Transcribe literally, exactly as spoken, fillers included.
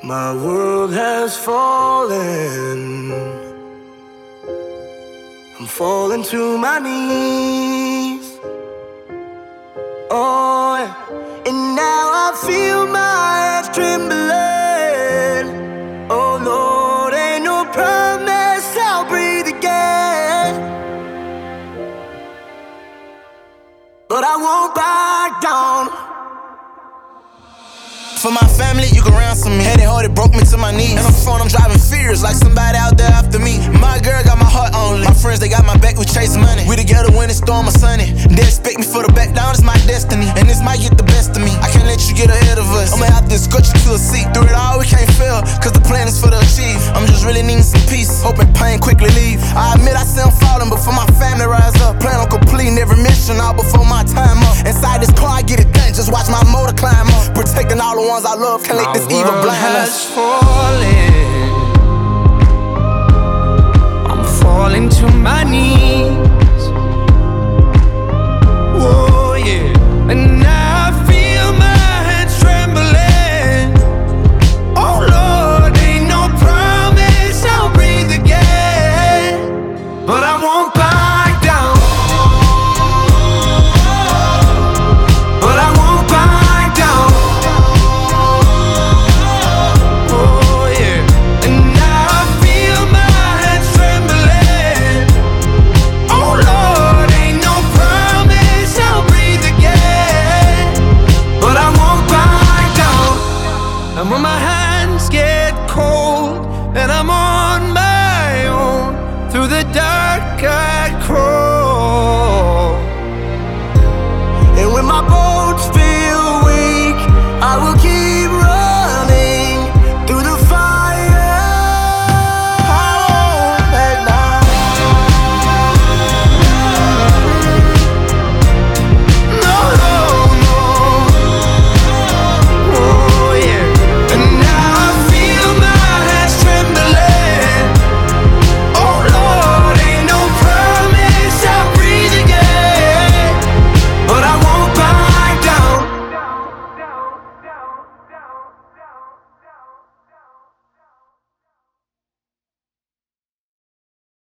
My world has fallen. I'm falling to my knees. Oh, yeah. And now I feel my hands trembling. Oh Lord, ain't no promise I'll breathe again. But I won't back down. For my family, you can ransom me. Had it hard, it broke me to my knees. And on the phone, I'm driving fears like somebody out there after me. My girl got my heart only. My friends, they got my back, we chase money. We together when it's storm or sunny. They expect me for the back down, it's my destiny. And this might get the best of me. I can't let you get ahead of us. I'ma have to escort you to a seat. Through it all, we can't fail, cause the plan is for the achieve. I'm just really needing some peace, hoping pain quickly leave. I admit I say I'm falling, but for my family rise up. Plan on completing every mission all before my time up. Inside this car, I get it done, just watch my motor climb up. Protecting all the ones I love, can't let this evil blind us. Falling, I'm falling to my knees. Whoa, yeah. And now I feel my hands trembling. Oh Lord, ain't no promise I'll breathe again. But I won't bow.